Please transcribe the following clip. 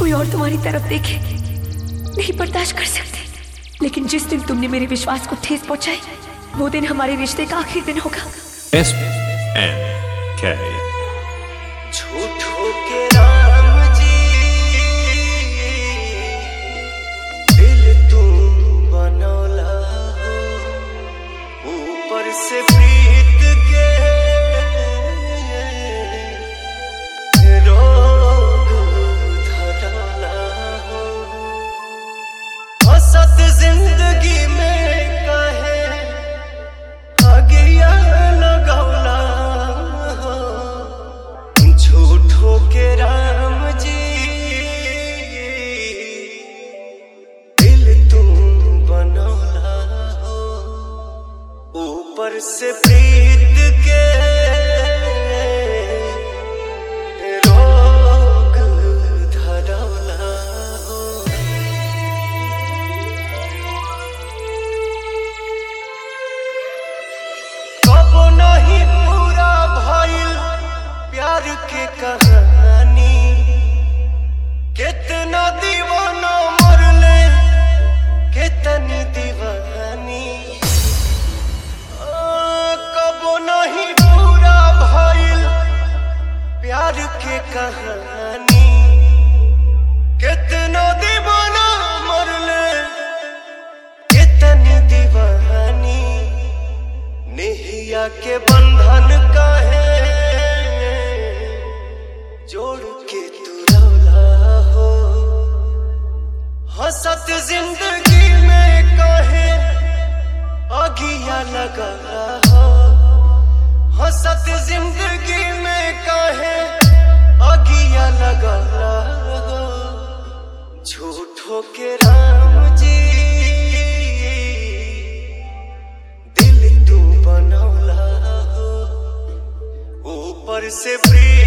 कोई और तुम्हारी तरफ देखे नहीं बर्दाश्त कर सकते, लेकिन जिस दिन तुमने मेरे विश्वास को ठेस पहुंचाई वो दिन हमारे रिश्ते का आखिरी दिन होगा। SNK झूठों के राम जी दिल तुम बनौला हो, ऊपर से प्रीत के रोग धरौला हो। हसत जिंदगी में कहे आगिया लगौला हो, झूठों के राम जी दिल तुम बनौला हो, ऊपर से प्रीत के रोग धरौला हो। कबो नहीं पूरा भइल प्यार के कहानी, कितना दीवाना मरले कितनी दीवानी। कबो नहीं पूरा भइल प्यार के कहानी, कितना दीवाना मरले कितनी दीवानी। नेहिया के बंधन काहे जोड़ के तू रौला हो, हसत जिंदगी में काहे आगिया लगा हो। हसत जिंदगी में काहे आगिया लगा हो, झूठों के राम जी दिल तू बनौला हो, ऊपर से प्रिय